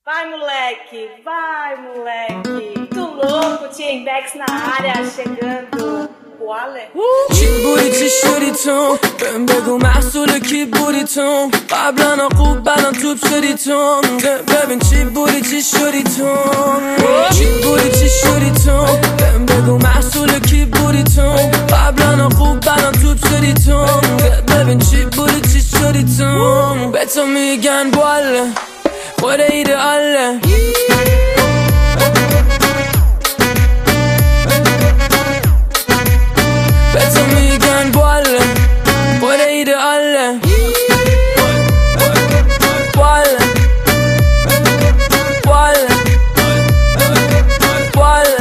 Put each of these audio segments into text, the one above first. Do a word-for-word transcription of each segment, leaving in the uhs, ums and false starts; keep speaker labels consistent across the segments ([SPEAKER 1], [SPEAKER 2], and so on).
[SPEAKER 1] Vai, moleque, vai, moleque. Tu louco, T-Index na área, chegando. Wale.
[SPEAKER 2] چی بودی چی شدی تو بهم بگو محصول کی بودی تو قبلا خوب بلان توپ شدی تو ببین چی بودی چی شدی تو چی بودی چی شدی تو بهم بگو محصول کی بودی تو قبلا خوب بلان توپ شدی تو ببین چی بودی چی شدی تو به تو میگن واله خود ایدئاله به تو میگن واله خود ایدئاله واله واله واله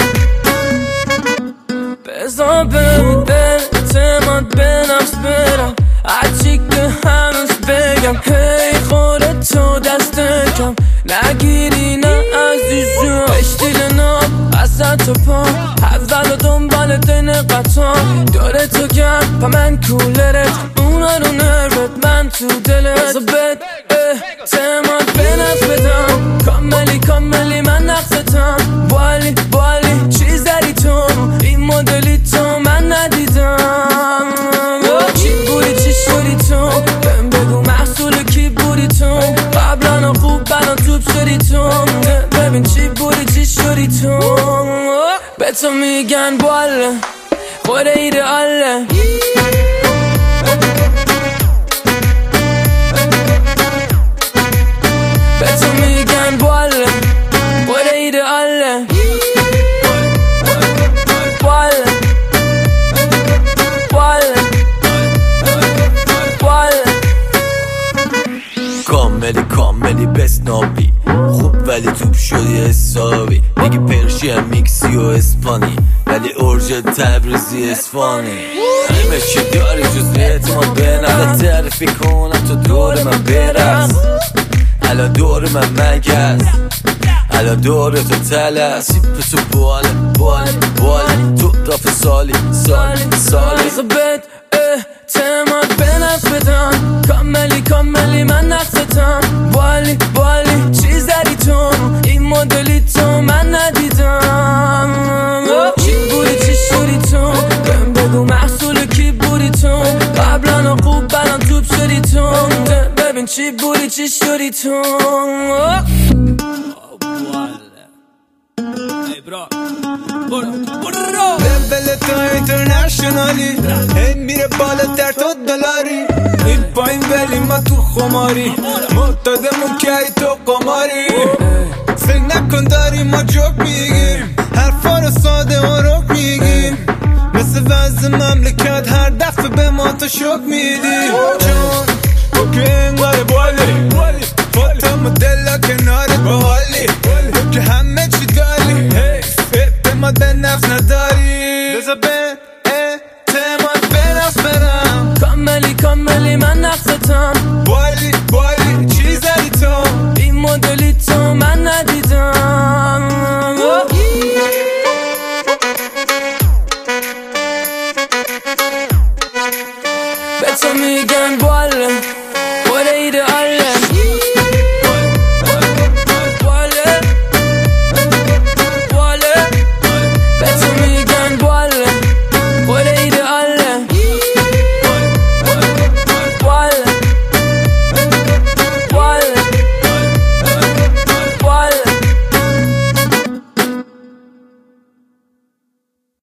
[SPEAKER 2] بزن برم بر اعتماد به نفس برم هرچی که هنوز بگم هی خودتو دست کم نگیری نه عزیزم اشتیل نام اصلا تو پا اول و دنبال دین قطعا داره تو گرد پا من کولرت اونا رو نربت من تو دلت بزا بد اعتماد به نفس بدم کاملی کاملی من نقصتم بالی بالی چیز داری تو این مدلی تو من ندیدم چی بودی چی شدی تو بهم بگو محصول کی بودی تو قبلا خوب بلان توپ شدی تو ببین چی بودی چی شدی تو به تو میگن واله خود ایدئاله به تو میگن واله خود ایدئاله واله واله واله
[SPEAKER 3] کاملی کاملی بسنابی خوب ولی توپ شدی حسابی میگی پرشی هم میکسی و اسپانی ولی ارژ تبریزی اسفانی همه چی داری جز اعتماد به نفس تعریفی کنم تو دور من برس الان دور من مگس الان دور تو تلس سیپ تو باله باله باله تو رافت سالی سالی سالی
[SPEAKER 2] بزا بد اعتماد به نفس بدم کاملی کاملی من نقصتم بالی بالی چیز داری تو این مدلی تو من ندیدم چی بودی چی شدی تو بهم بگو محصول کی بودی تو قبلا خوب بلان توپ شدی تو ببین چی بودی چی شدی تو
[SPEAKER 4] لول تو اینترنشنالی هی میره بالاتر تو دلاری این پایین ولی ما تو خماری معتادمون که ای تو قماری فکر نکن داری ما جوک میگیم حرفا رو ساده و رک میگیم مثل وضع مملکت هر دفعه به ما تو شک میدی چون تو که انگار بالی فوتم دل کنارت بالی